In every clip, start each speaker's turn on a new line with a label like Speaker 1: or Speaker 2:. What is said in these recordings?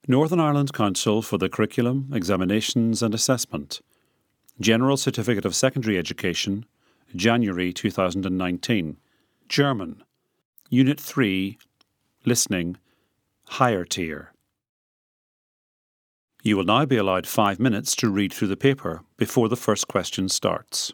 Speaker 1: Northern Ireland Council for the Curriculum, Examinations and Assessment. General Certificate of Secondary Education, January 2019. German. Unit 3, Listening, Higher Tier. You will now be allowed 5 minutes to read through the paper before the first question starts.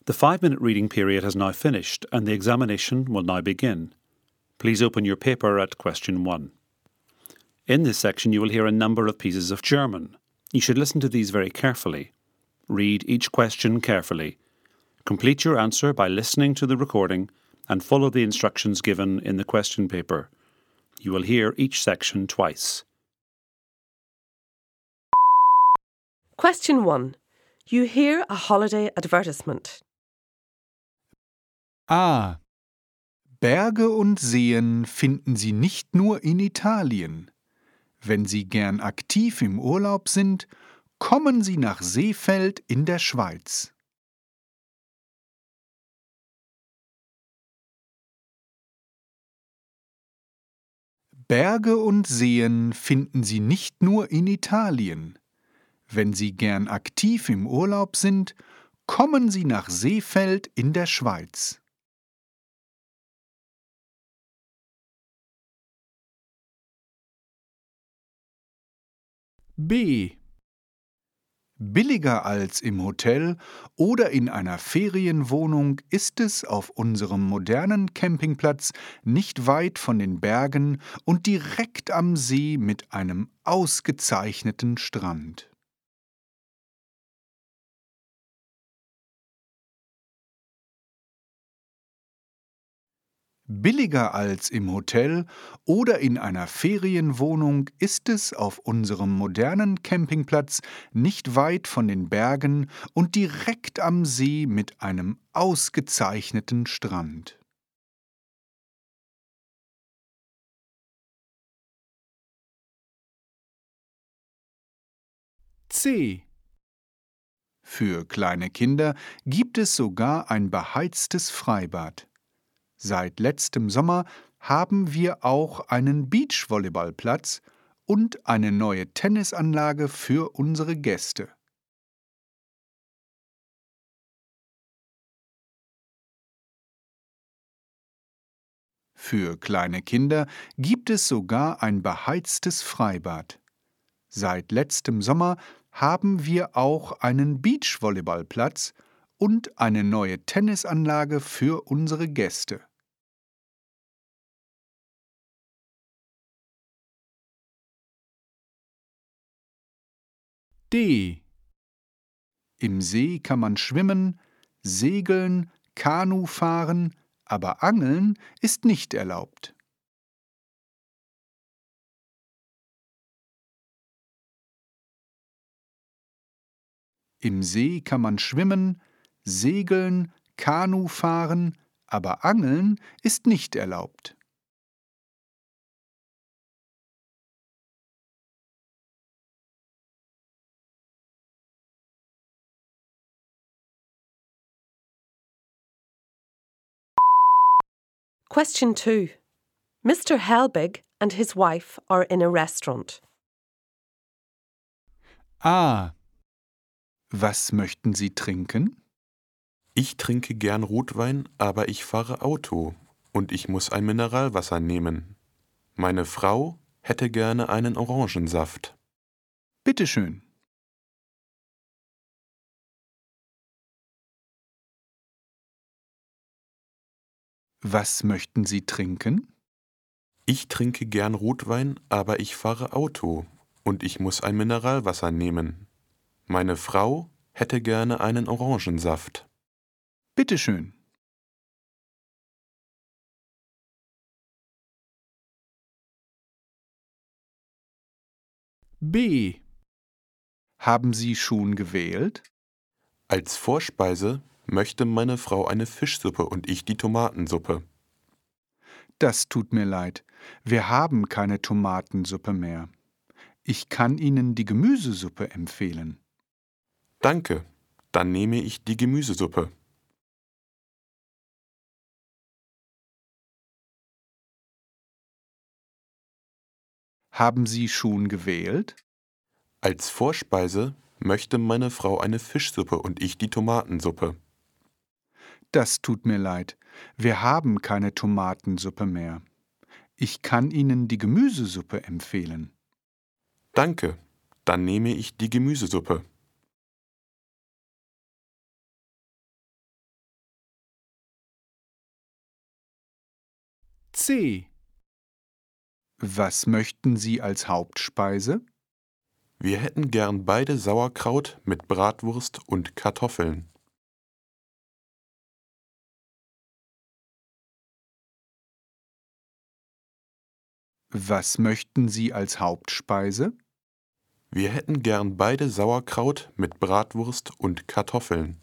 Speaker 1: The 5-minute reading period has now finished and the examination will now begin. Please open your paper at question 1. In this section you will hear a number of pieces of German. You should listen to these very carefully. Read each question carefully. Complete your answer by listening to the recording and follow the instructions given in the question paper. You will hear each section twice.
Speaker 2: Question 1. You hear a holiday advertisement.
Speaker 3: A. Berge und Seen finden Sie nicht nur in Italien. Wenn Sie gern aktiv im Urlaub sind, kommen Sie nach Seefeld in der Schweiz. Berge und Seen finden Sie nicht nur in Italien. Wenn Sie gern aktiv im Urlaub sind, kommen Sie nach Seefeld in der Schweiz. B. Billiger als im Hotel oder in einer Ferienwohnung ist es auf unserem modernen Campingplatz nicht weit von den Bergen und direkt am See mit einem ausgezeichneten Strand. Billiger als im Hotel oder in einer Ferienwohnung ist es auf unserem modernen Campingplatz nicht weit von den Bergen und direkt am See mit einem ausgezeichneten Strand. C. Für kleine Kinder gibt es sogar ein beheiztes Freibad. Seit letztem Sommer haben wir auch einen Beachvolleyballplatz und eine neue Tennisanlage für unsere Gäste. Für kleine Kinder gibt es sogar ein beheiztes Freibad. Seit letztem Sommer haben wir auch einen Beachvolleyballplatz und eine neue Tennisanlage für unsere Gäste. D. Im See kann man schwimmen, segeln, Kanu fahren, aber Angeln ist nicht erlaubt. Im See kann man schwimmen, segeln, Kanu fahren, aber Angeln ist nicht erlaubt.
Speaker 2: Question 2. Mr. Helbig and his wife are in a restaurant.
Speaker 3: A. Was möchten Sie trinken?
Speaker 4: Ich trinke gern Rotwein, aber ich fahre Auto und ich muss ein Mineralwasser nehmen. Meine Frau hätte gerne einen Orangensaft.
Speaker 3: Bitte schön. Was möchten Sie trinken?
Speaker 4: Ich trinke gern Rotwein, aber ich fahre Auto und ich muss ein Mineralwasser nehmen. Meine Frau hätte gerne einen Orangensaft.
Speaker 3: Bitte schön. B. Haben Sie schon gewählt?
Speaker 4: Als Vorspeise möchte meine Frau eine Fischsuppe und ich die Tomatensuppe.
Speaker 3: Das tut mir leid. Wir haben keine Tomatensuppe mehr. Ich kann Ihnen die Gemüsesuppe empfehlen.
Speaker 4: Danke, dann nehme ich die Gemüsesuppe.
Speaker 3: Haben Sie schon gewählt?
Speaker 4: Als Vorspeise möchte meine Frau eine Fischsuppe und ich die Tomatensuppe.
Speaker 3: Das tut mir leid. Wir haben keine Tomatensuppe mehr. Ich kann Ihnen die Gemüsesuppe empfehlen.
Speaker 4: Danke, dann nehme ich die Gemüsesuppe.
Speaker 3: C. Was möchten Sie als Hauptspeise?
Speaker 4: Wir hätten gern beide Sauerkraut mit Bratwurst und Kartoffeln.
Speaker 3: Was möchten Sie als Hauptspeise?
Speaker 4: Wir hätten gern beide Sauerkraut mit Bratwurst und Kartoffeln.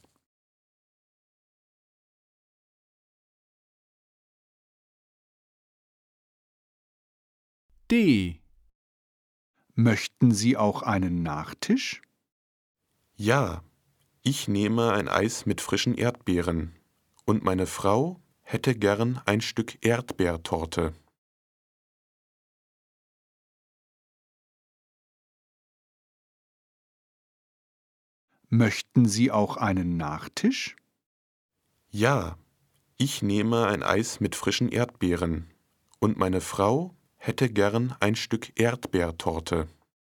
Speaker 3: D. Möchten Sie auch einen Nachtisch?
Speaker 4: Ja, ich nehme ein Eis mit frischen Erdbeeren. Und meine Frau hätte gern ein Stück Erdbeertorte.
Speaker 3: Möchten Sie auch einen Nachtisch?
Speaker 4: Ja, ich nehme ein Eis mit frischen Erdbeeren. Und meine Frau hätte gern ein Stück Erdbeertorte.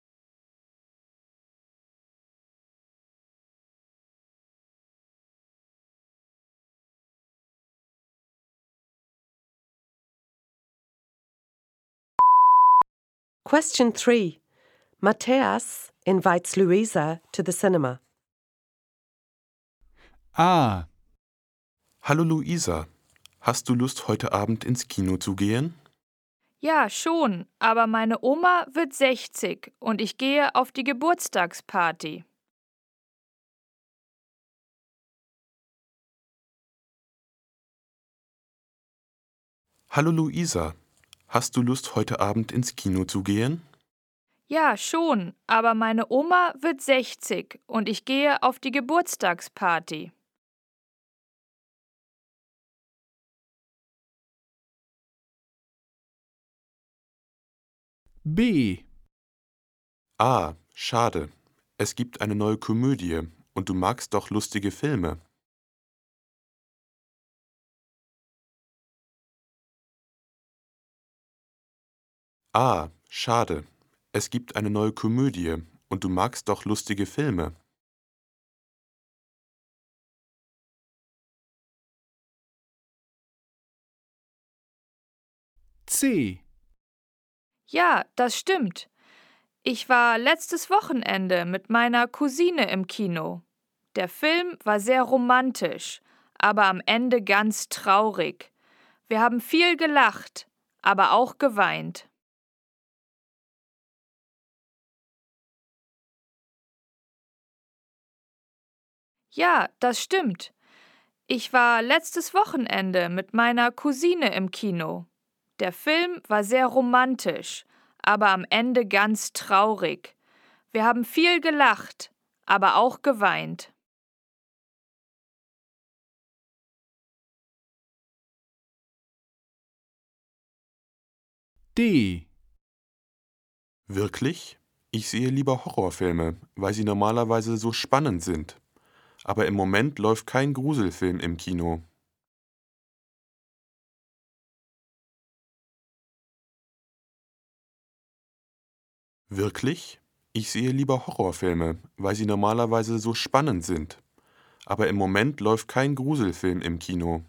Speaker 2: Question 3. Matthias invites Louisa to the cinema.
Speaker 3: A.
Speaker 4: Hallo Luisa, hast du Lust, heute Abend ins Kino zu gehen?
Speaker 5: Ja, schon, aber meine Oma wird 60 und ich gehe auf die Geburtstagsparty.
Speaker 4: Hallo Luisa, hast du Lust, heute Abend ins Kino zu gehen?
Speaker 5: Ja, schon, aber meine Oma wird 60 und ich gehe auf die Geburtstagsparty.
Speaker 3: B.
Speaker 4: Ah, schade. Es gibt eine neue Komödie und du magst doch lustige Filme. Ah, schade. Es gibt eine neue Komödie und du magst doch lustige Filme.
Speaker 3: C.
Speaker 5: Ja, das stimmt. Ich war letztes Wochenende mit meiner Cousine im Kino. Der Film war sehr romantisch, aber am Ende ganz traurig. Wir haben viel gelacht, aber auch geweint. Ja, das stimmt. Ich war letztes Wochenende mit meiner Cousine im Kino. Der Film war sehr romantisch, aber am Ende ganz traurig. Wir haben viel gelacht, aber auch geweint.
Speaker 3: D.
Speaker 4: Wirklich? Ich sehe lieber Horrorfilme, weil sie normalerweise so spannend sind. Aber im Moment läuft kein Gruselfilm im Kino. Wirklich? Ich sehe lieber Horrorfilme, weil sie normalerweise so spannend sind. Aber im Moment läuft kein Gruselfilm im Kino.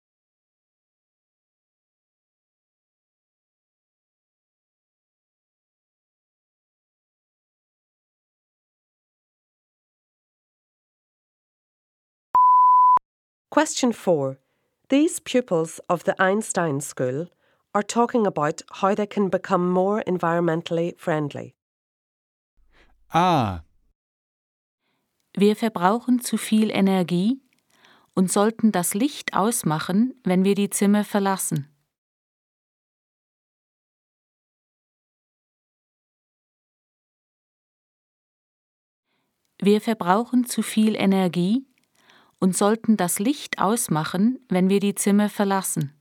Speaker 2: Question 4. These pupils of the Einstein School are talking about how they can become more environmentally friendly.
Speaker 3: A.
Speaker 6: Wir verbrauchen zu viel Energie und sollten das Licht ausmachen, wenn wir die Zimmer verlassen. Wir verbrauchen zu viel Energie und sollten das Licht ausmachen, wenn wir die Zimmer verlassen.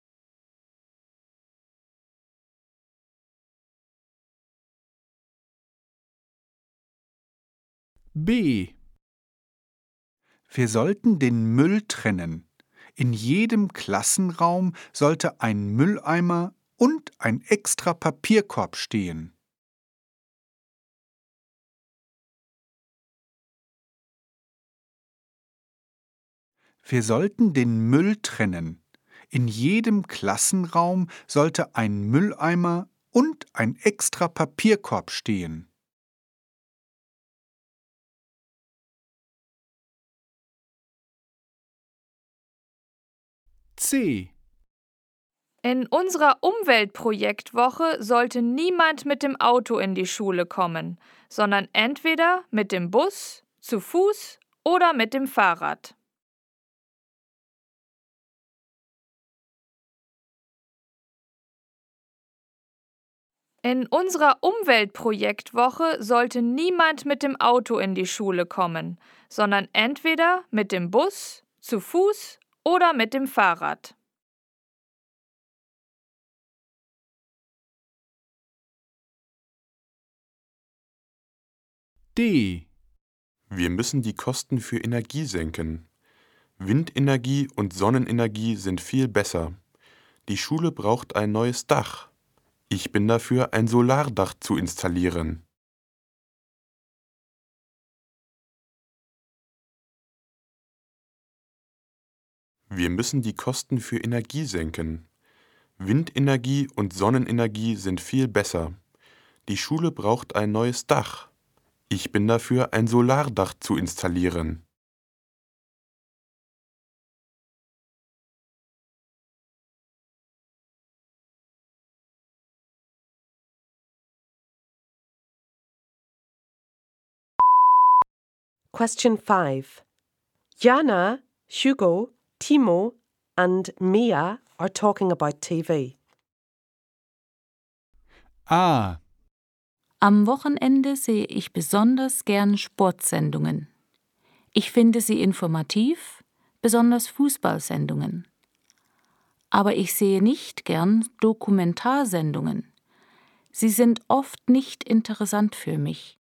Speaker 3: B. Wir sollten den Müll trennen. In jedem Klassenraum sollte ein Mülleimer und ein extra Papierkorb stehen. Wir sollten den Müll trennen. In jedem Klassenraum sollte ein Mülleimer und ein extra Papierkorb stehen. C.
Speaker 5: In unserer Umweltprojektwoche sollte niemand mit dem Auto in die Schule kommen, sondern entweder mit dem Bus, zu Fuß oder mit dem Fahrrad. In unserer Umweltprojektwoche sollte niemand mit dem Auto in die Schule kommen, sondern entweder mit dem Bus, zu Fuß oder mit dem Fahrrad.
Speaker 3: D.
Speaker 4: Wir müssen die Kosten für Energie senken. Windenergie und Sonnenenergie sind viel besser. Die Schule braucht ein neues Dach. Ich bin dafür, ein Solardach zu installieren. Wir müssen die Kosten für Energie senken. Windenergie und Sonnenenergie sind viel besser. Die Schule braucht ein neues Dach. Ich bin dafür, ein Solardach zu installieren.
Speaker 2: Question 5. Jana, Hugo, Timo and Mia are talking about TV.
Speaker 3: A.
Speaker 6: Am Wochenende sehe ich besonders gern Sportsendungen. Ich finde sie informativ, besonders Fußballsendungen. Aber ich sehe nicht gern Dokumentarsendungen. Sie sind oft nicht interessant für mich.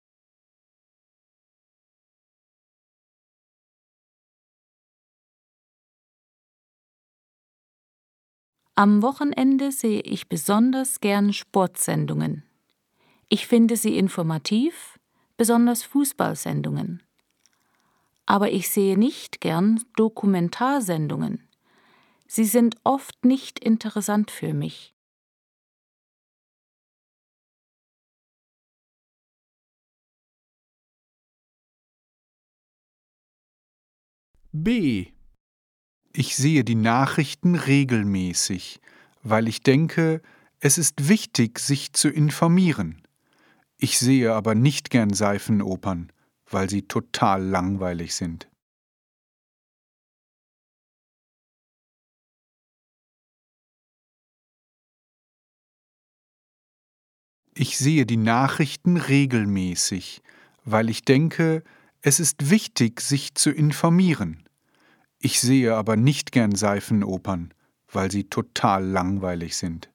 Speaker 6: Am Wochenende sehe ich besonders gern Sportsendungen. Ich finde sie informativ, besonders Fußballsendungen. Aber ich sehe nicht gern Dokumentarsendungen. Sie sind oft nicht interessant für mich.
Speaker 3: B. Ich sehe die Nachrichten regelmäßig, weil ich denke, es ist wichtig, sich zu informieren. Ich sehe aber nicht gern Seifenopern, weil sie total langweilig sind. Ich sehe die Nachrichten regelmäßig, weil ich denke, es ist wichtig, sich zu informieren. Ich sehe aber nicht gern Seifenopern, weil sie total langweilig sind.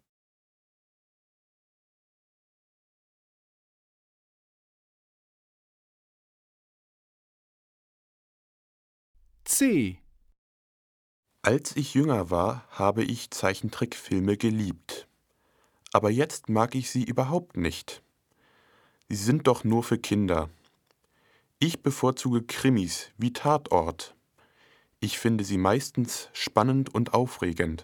Speaker 3: C.
Speaker 4: Als ich jünger war, habe ich Zeichentrickfilme geliebt. Aber jetzt mag ich sie überhaupt nicht. Sie sind doch nur für Kinder. Ich bevorzuge Krimis wie Tatort. Ich finde sie meistens spannend und aufregend.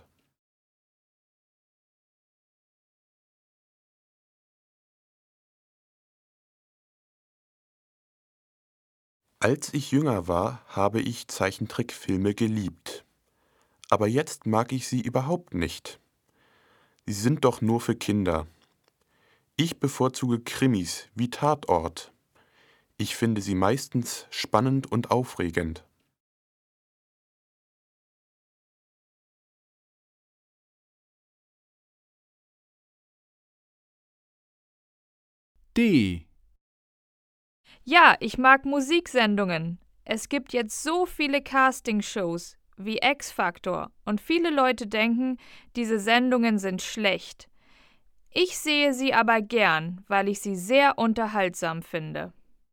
Speaker 4: Als ich jünger war, habe ich Zeichentrickfilme geliebt. Aber jetzt mag ich sie überhaupt nicht. Sie sind doch nur für Kinder. Ich bevorzuge Krimis wie Tatort. Ich finde sie meistens spannend und aufregend.
Speaker 3: D.
Speaker 5: Ja, ich mag Musiksendungen. Es gibt jetzt so viele Castingshows wie X-Factor und viele Leute denken, diese Sendungen sind schlecht. Ich sehe sie aber gern, weil ich sie sehr unterhaltsam finde.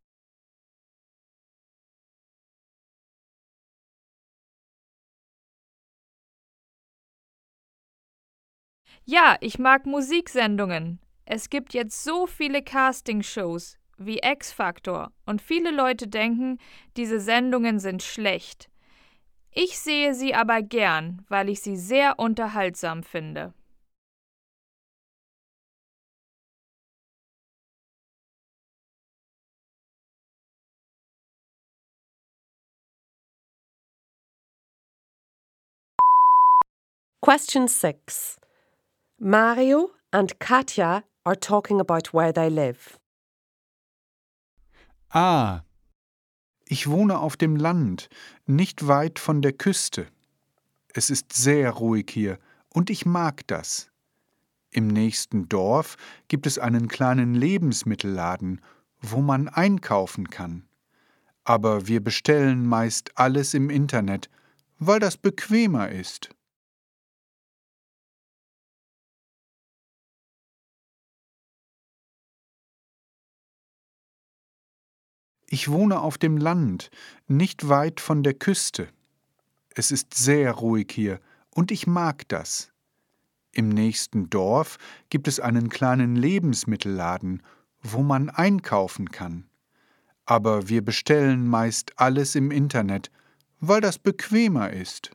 Speaker 5: Ja, ich mag Musiksendungen. Es gibt jetzt so viele Castingshows wie X-Factor und viele Leute denken, diese Sendungen sind schlecht. Ich sehe sie aber gern, weil ich sie sehr unterhaltsam finde.
Speaker 2: Question 6. Mario and Katja are talking about where they live.
Speaker 3: Ah, ich wohne auf dem Land, nicht weit von der Küste. Es ist sehr ruhig hier und ich mag das. Im nächsten Dorf gibt es einen kleinen Lebensmittelladen, wo man einkaufen kann. Aber wir bestellen meist alles im Internet, weil das bequemer ist. Ich wohne auf dem Land, nicht weit von der Küste. Es ist sehr ruhig hier und ich mag das. Im nächsten Dorf gibt es einen kleinen Lebensmittelladen, wo man einkaufen kann. Aber wir bestellen meist alles im Internet, weil das bequemer ist.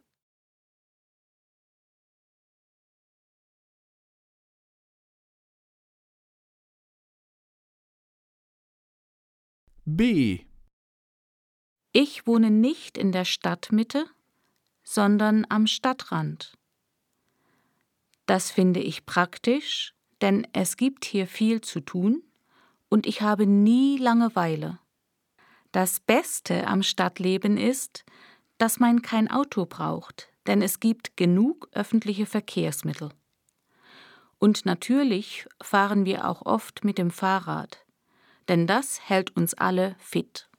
Speaker 3: B.
Speaker 6: Ich wohne nicht in der Stadtmitte, sondern am Stadtrand. Das finde ich praktisch, denn es gibt hier viel zu tun und ich habe nie Langeweile. Das Beste am Stadtleben ist, dass man kein Auto braucht, denn es gibt genug öffentliche Verkehrsmittel. Und natürlich fahren wir auch oft mit dem Fahrrad, denn das hält uns alle fit.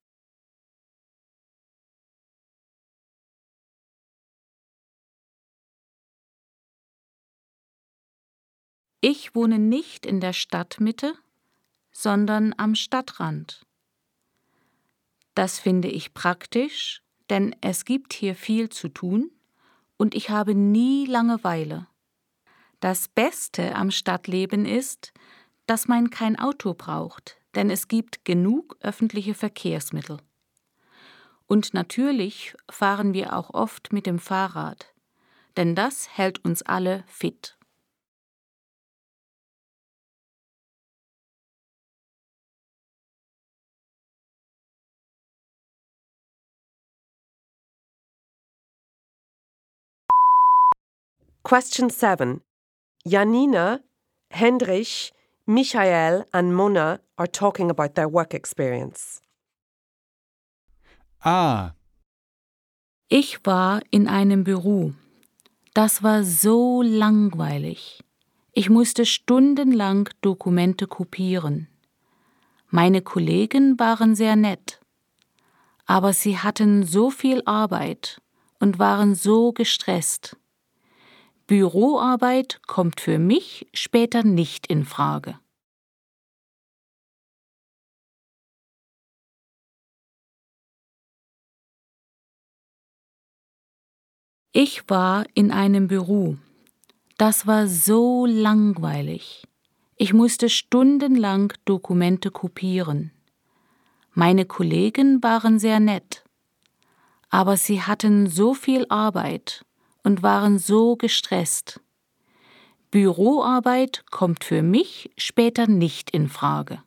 Speaker 6: Ich wohne nicht in der Stadtmitte, sondern am Stadtrand. Das finde ich praktisch, denn es gibt hier viel zu tun und ich habe nie Langeweile. Das Beste am Stadtleben ist, dass man kein Auto braucht, denn es gibt genug öffentliche Verkehrsmittel. Und natürlich fahren wir auch oft mit dem Fahrrad, denn das hält uns alle fit.
Speaker 2: Question 7. Janina, Hendrich, Michael and Mona are talking about their work experience.
Speaker 3: Ah,
Speaker 6: Ich war in einem Büro. Das war so langweilig. Ich musste stundenlang Dokumente kopieren. Meine Kollegen waren sehr nett, aber sie hatten so viel Arbeit und waren so gestresst. Büroarbeit kommt für mich später nicht in Frage. Ich war in einem Büro. Das war so langweilig. Ich musste stundenlang Dokumente kopieren. Meine Kollegen waren sehr nett, aber sie hatten so viel Arbeit und waren so gestresst. Büroarbeit kommt für mich später nicht in Frage.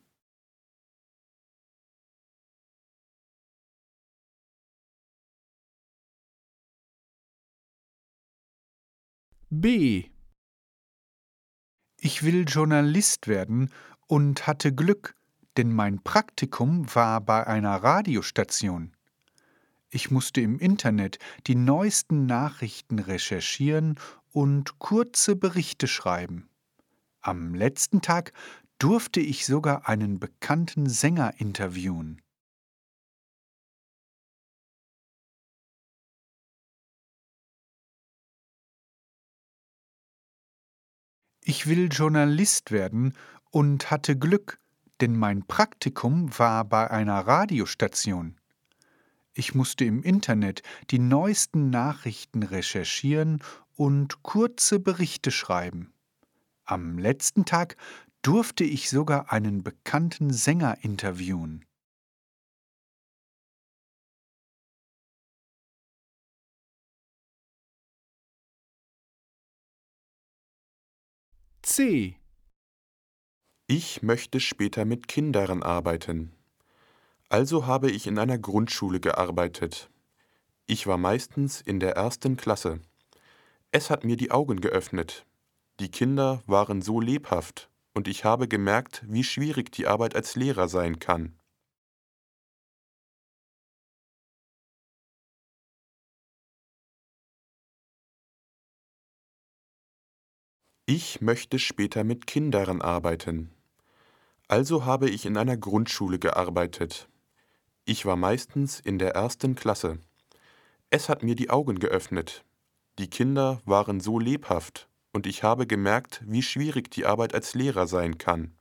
Speaker 3: B. Ich will Journalist werden und hatte Glück, denn mein Praktikum war bei einer Radiostation. Ich musste im Internet die neuesten Nachrichten recherchieren und kurze Berichte schreiben. Am letzten Tag durfte ich sogar einen bekannten Sänger interviewen. Ich will Journalist werden und hatte Glück, denn mein Praktikum war bei einer Radiostation. Ich musste im Internet die neuesten Nachrichten recherchieren und kurze Berichte schreiben. Am letzten Tag durfte ich sogar einen bekannten Sänger interviewen. C.
Speaker 4: Ich möchte später mit Kindern arbeiten. Also habe ich in einer Grundschule gearbeitet. Ich war meistens in der 1. Klasse. Es hat mir die Augen geöffnet. Die Kinder waren so lebhaft und ich habe gemerkt, wie schwierig die Arbeit als Lehrer sein kann. Ich möchte später mit Kindern arbeiten. Also habe ich in einer Grundschule gearbeitet. Ich war meistens in der 1. Klasse. Es hat mir die Augen geöffnet. Die Kinder waren so lebhaft und ich habe gemerkt, wie schwierig die Arbeit als Lehrer sein kann.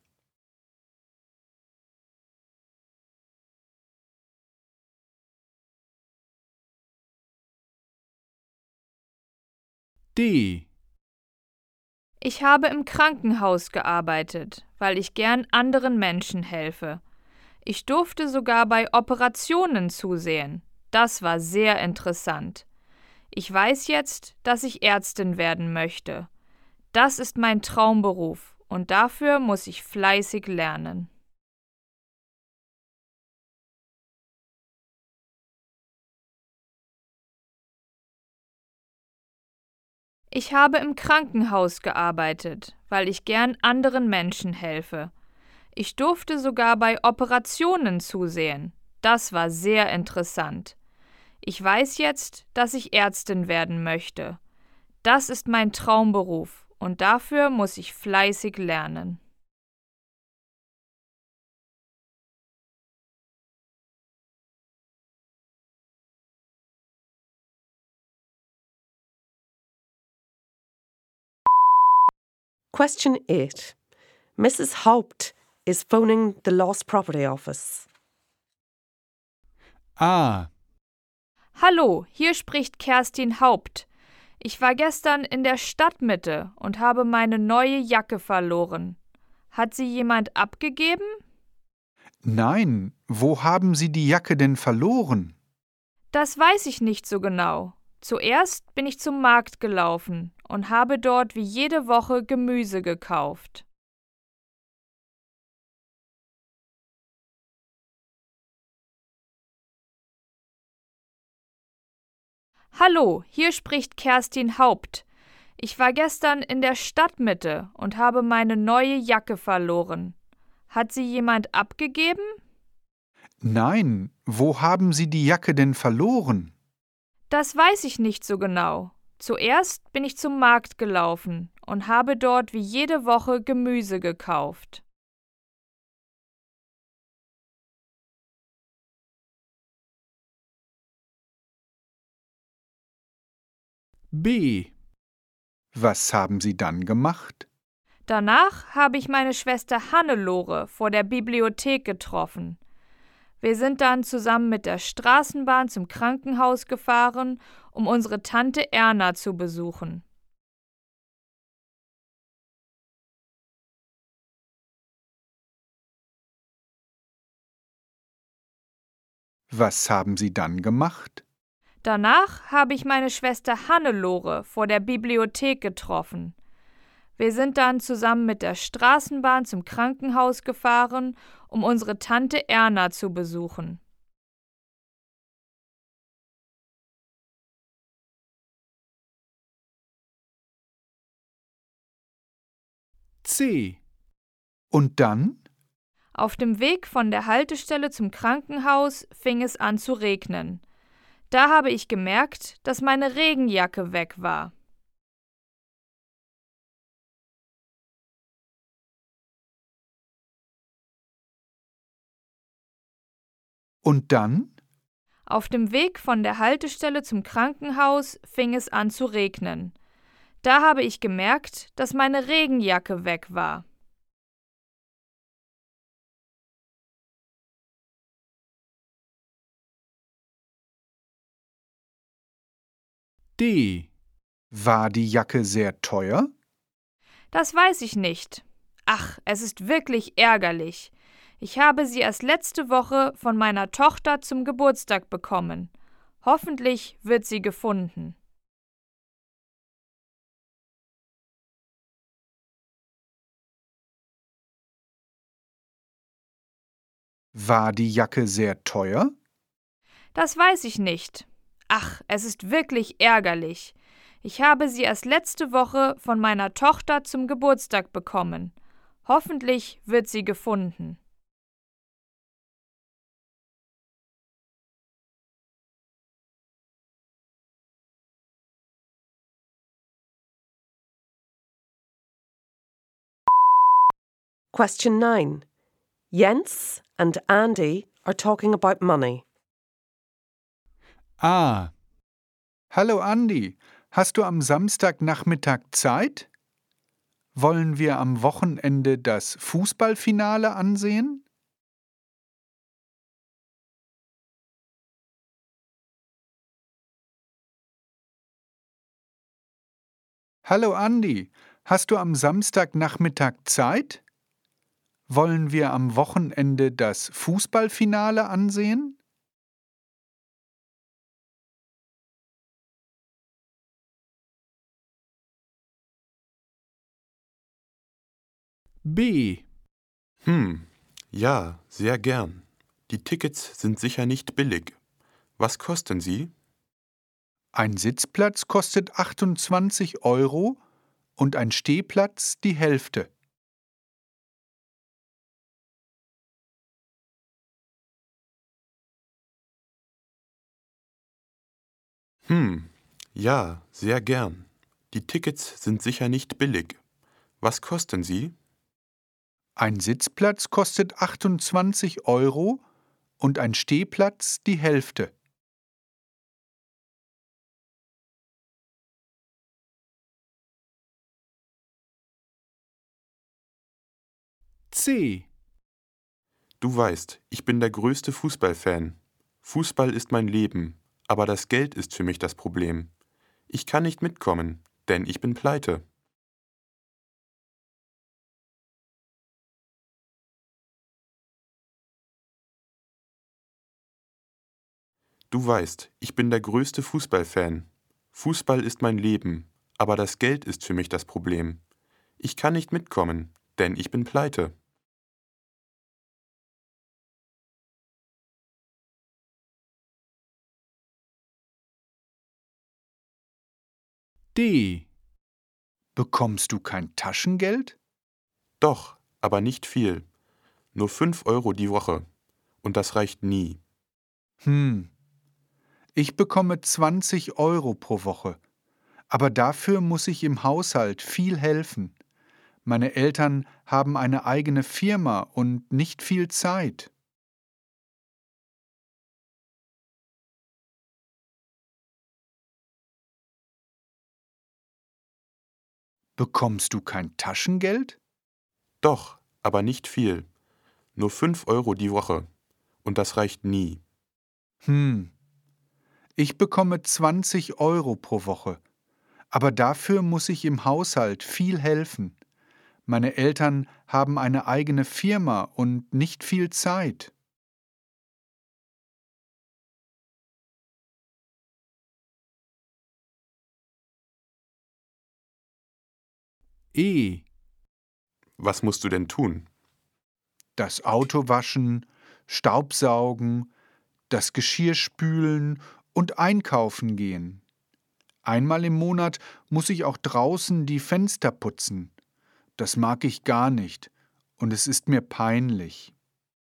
Speaker 3: D.
Speaker 5: Ich habe im Krankenhaus gearbeitet, weil ich gern anderen Menschen helfe. Ich durfte sogar bei Operationen zusehen. Das war sehr interessant. Ich weiß jetzt, dass ich Ärztin werden möchte. Das ist mein Traumberuf und dafür muss ich fleißig lernen. Ich habe im Krankenhaus gearbeitet, weil ich gern anderen Menschen helfe. Ich durfte sogar bei Operationen zusehen. Das war sehr interessant. Ich weiß jetzt, dass ich Ärztin werden möchte. Das ist mein Traumberuf und dafür muss ich fleißig lernen.
Speaker 2: Question 8. Mrs. Haupt is phoning the Lost Property Office.
Speaker 3: A.
Speaker 5: Hallo, hier spricht Kerstin Haupt. Ich war gestern in der Stadtmitte und habe meine neue Jacke verloren. Hat sie jemand abgegeben?
Speaker 3: Nein, wo haben Sie die Jacke denn verloren?
Speaker 5: Das weiß ich nicht so genau. Zuerst bin ich zum Markt gelaufen und habe dort wie jede Woche Gemüse gekauft. Hallo, hier spricht Kerstin Haupt. Ich war gestern in der Stadtmitte und habe meine neue Jacke verloren. Hat sie jemand abgegeben?
Speaker 3: Nein, wo haben Sie die Jacke denn verloren?
Speaker 5: Das weiß ich nicht so genau. Zuerst bin ich zum Markt gelaufen und habe dort wie jede Woche Gemüse gekauft.
Speaker 3: B. Was haben Sie dann gemacht?
Speaker 5: Danach habe ich meine Schwester Hannelore vor der Bibliothek getroffen. Wir sind dann zusammen mit der Straßenbahn zum Krankenhaus gefahren, um unsere Tante Erna zu besuchen.
Speaker 3: Was haben Sie dann gemacht?
Speaker 5: Danach habe ich meine Schwester Hannelore vor der Bibliothek getroffen. Wir sind dann zusammen mit der Straßenbahn zum Krankenhaus gefahren, um unsere Tante Erna zu besuchen.
Speaker 3: C. Und dann?
Speaker 5: Auf dem Weg von der Haltestelle zum Krankenhaus fing es an zu regnen. Da habe ich gemerkt, dass meine Regenjacke weg war.
Speaker 3: Und dann?
Speaker 5: Auf dem Weg von der Haltestelle zum Krankenhaus fing es an zu regnen. Da habe ich gemerkt, dass meine Regenjacke weg war.
Speaker 3: D. War die Jacke sehr teuer?
Speaker 5: Das weiß ich nicht. Ach, es ist wirklich ärgerlich. Ich habe sie erst letzte Woche von meiner Tochter zum Geburtstag bekommen. Hoffentlich wird sie gefunden.
Speaker 3: War die Jacke sehr teuer?
Speaker 5: Das weiß ich nicht. Ach, es ist wirklich ärgerlich. Ich habe sie erst letzte Woche von meiner Tochter zum Geburtstag bekommen. Hoffentlich wird sie gefunden.
Speaker 2: Question 9. Jens and Andy are talking about money.
Speaker 3: Ah. Hallo Andi, hast du am Samstagnachmittag Zeit? Wollen wir am Wochenende das Fußballfinale ansehen? Hallo Andi, hast du am Samstagnachmittag Zeit? Wollen wir am Wochenende das Fußballfinale ansehen? B.
Speaker 4: Ja, sehr gern. Die Tickets sind sicher nicht billig. Was kosten sie?
Speaker 3: Ein Sitzplatz kostet 28 € und ein Stehplatz die Hälfte.
Speaker 4: Ja, sehr gern. Die Tickets sind sicher nicht billig. Was kosten sie?
Speaker 3: Ein Sitzplatz kostet 28 € und ein Stehplatz die Hälfte. C.
Speaker 4: Du weißt, ich bin der größte Fußballfan. Fußball ist mein Leben, aber das Geld ist für mich das Problem. Ich kann nicht mitkommen, denn ich bin pleite. Du weißt, ich bin der größte Fußballfan. Fußball ist mein Leben, aber das Geld ist für mich das Problem. Ich kann nicht mitkommen, denn ich bin pleite.
Speaker 3: D. Bekommst du kein Taschengeld?
Speaker 4: Doch, aber nicht viel. Nur 5 € die Woche. Und das reicht nie.
Speaker 3: Ich bekomme 20 € pro Woche. Aber dafür muss ich im Haushalt viel helfen. Meine Eltern haben eine eigene Firma und nicht viel Zeit. Bekommst du kein Taschengeld?
Speaker 4: Doch, aber nicht viel. Nur 5 € die Woche. Und das reicht nie.
Speaker 3: Ich bekomme 20 € pro Woche. Aber dafür muss ich im Haushalt viel helfen. Meine Eltern haben eine eigene Firma und nicht viel Zeit. E.
Speaker 4: Was musst du denn tun?
Speaker 3: Das Auto waschen, Staubsaugen, das Geschirr spülen und einkaufen gehen. Einmal im Monat muss ich auch draußen die Fenster putzen. Das mag ich gar nicht und es ist mir peinlich.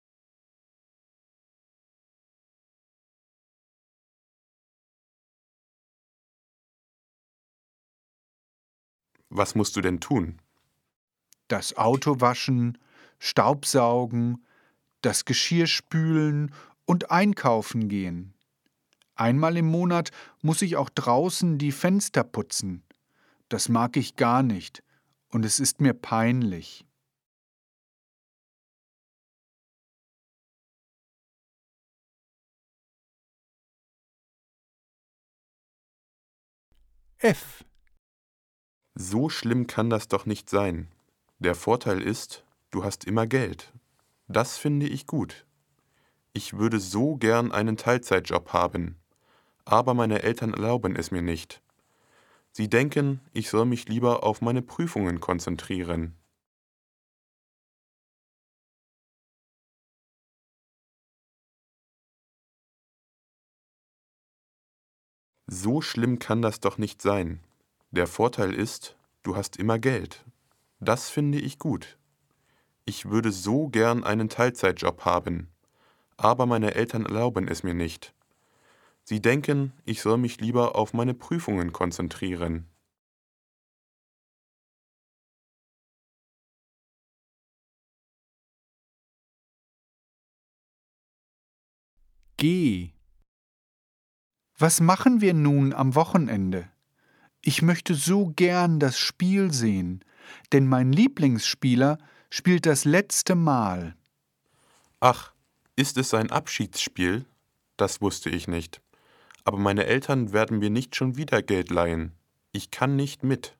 Speaker 4: Was musst du denn tun?
Speaker 3: Das Auto waschen, Staubsaugen, das Geschirr spülen und einkaufen gehen. Einmal im Monat muss ich auch draußen die Fenster putzen. Das mag ich gar nicht und es ist mir peinlich. F.
Speaker 4: So schlimm kann das doch nicht sein. Der Vorteil ist, du hast immer Geld. Das finde ich gut. Ich würde so gern einen Teilzeitjob haben, aber meine Eltern erlauben es mir nicht. Sie denken, ich soll mich lieber auf meine Prüfungen konzentrieren. So schlimm kann das doch nicht sein. Der Vorteil ist, du hast immer Geld. Das finde ich gut. Ich würde so gern einen Teilzeitjob haben, aber meine Eltern erlauben es mir nicht. Sie denken, ich soll mich lieber auf meine Prüfungen konzentrieren.
Speaker 3: Geh. Was machen wir nun am Wochenende? Ich möchte so gern das Spiel sehen, denn mein Lieblingsspieler spielt das letzte Mal.
Speaker 4: Ach, ist es ein Abschiedsspiel? Das wusste ich nicht. Aber meine Eltern werden mir nicht schon wieder Geld leihen. Ich kann nicht mit.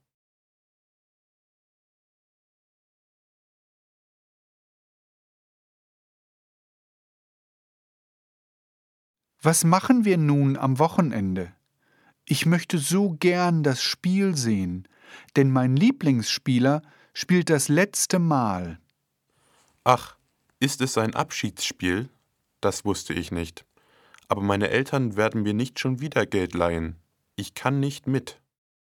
Speaker 3: Was machen wir nun am Wochenende? Ich möchte so gern das Spiel sehen, denn mein Lieblingsspieler spielt das letzte Mal.
Speaker 4: Ach, ist es ein Abschiedsspiel? Das wusste ich nicht. Aber meine Eltern werden mir nicht schon wieder Geld leihen. Ich kann nicht mit.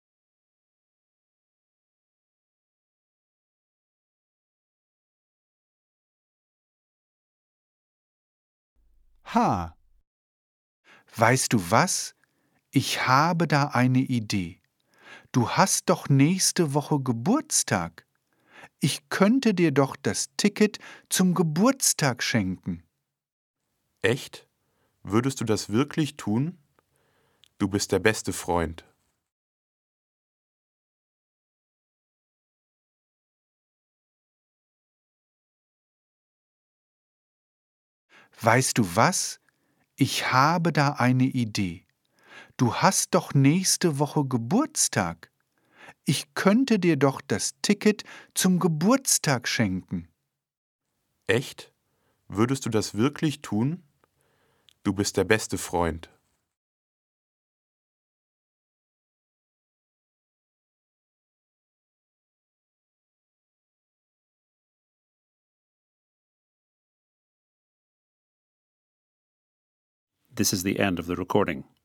Speaker 3: Ha! Weißt du was? Ich habe da eine Idee. Du hast doch nächste Woche Geburtstag. Ich könnte dir doch das Ticket zum Geburtstag schenken.
Speaker 4: Echt? Würdest du das wirklich tun? Du bist der beste Freund.
Speaker 3: Weißt du was? Ich habe da eine Idee. Du hast doch nächste Woche Geburtstag. Ich könnte dir doch das Ticket zum Geburtstag schenken.
Speaker 4: Echt? Würdest du das wirklich tun? Du bist der beste Freund.
Speaker 1: This is the end of the recording.